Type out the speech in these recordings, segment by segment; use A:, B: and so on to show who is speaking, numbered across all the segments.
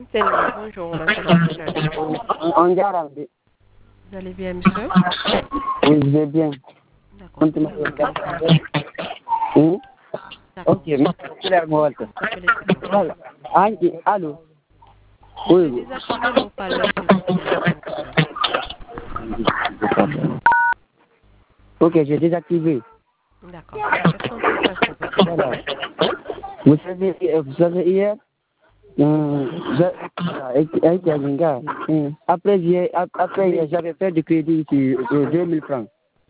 A: Bonjour, comment ça va, monsieur?
B: On garde.
A: Vous allez bien, monsieur?
B: Oui, je vais bien.
A: D'accord.
B: Oui.
A: D'accord.
B: Ok, merci la moite.
A: Appelez tout le monde.
B: Allô?
A: J'ai
B: Oui, oui.
A: désactivé le haut-parleur, s'il vous plaît.
B: Ok, j'ai désactivé.
A: D'accord. Est-ce qu'on peut passer au s'il vous plaît?
B: Vous savez hier, avec un gars, après j'avais fait du crédit sur 2000 francs.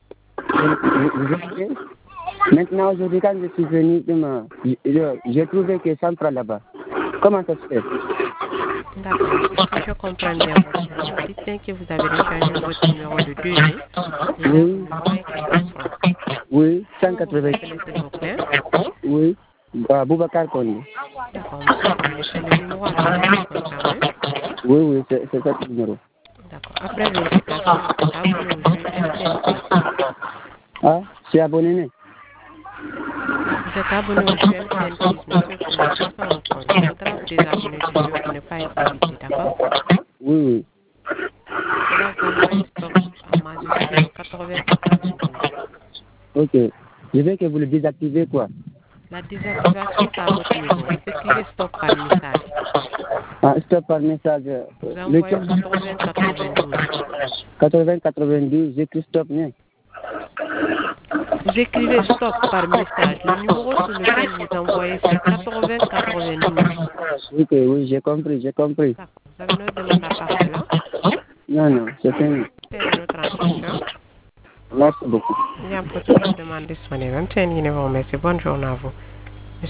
B: Maintenant, aujourd'hui, quand je suis venu, j'ai trouvé que 100 francs là-bas. Comment ça se fait?
A: D'accord. Si je comprends bien votre nom, vous dites bien que vous avez rechargé votre numéro de 2000 et là, vous
B: Oui,
A: ne voyez que 100 francs.
B: oui,
A: Comment vous vous
B: 180.
A: appelez, s'il vous plaît?
B: Oui, Boubacar Koné.
A: D'accord, monsieur Koné, c'est le numéro affiché qui concerne.
B: Oui, oui, c'est ça le numéro.
A: D'accord. Après vérification, vous êtes abonné au jeu MTN Plus.
B: Ah, je suis abonné. Né?
A: Vous êtes abonné au jeu MTN Plus, monsieur Koné, c'est ça mon compte. Il faudra vous désabonner du jeu pour ne pas être invité, d'accord?
B: Oui, oui.
A: Cela vous envoie stop à majuscule 8092.
B: Ok. Je veux que vous le désactivez, quoi.
A: La désactivation, c'est à votre niveau. Vous écrivez stop par message.
B: Ah, stop par message.
A: Vous envoyez
B: Lequel?
A: 8092.
B: 80-92, j'écris stop, né?
A: Vous écrivez stop par message. Le numéro sur lequel vous envoyez, c'est 8092.
B: Ok, oui, j'ai compris, j'ai compris.
A: D'accord. Vous avez une autre demande à part cela?
B: Non, non, c'est fini.
A: C'est de notre entretien.
B: Merci beaucoup.
A: Il y a un protocole de demande disponible. Merci. Bonne journée à vous.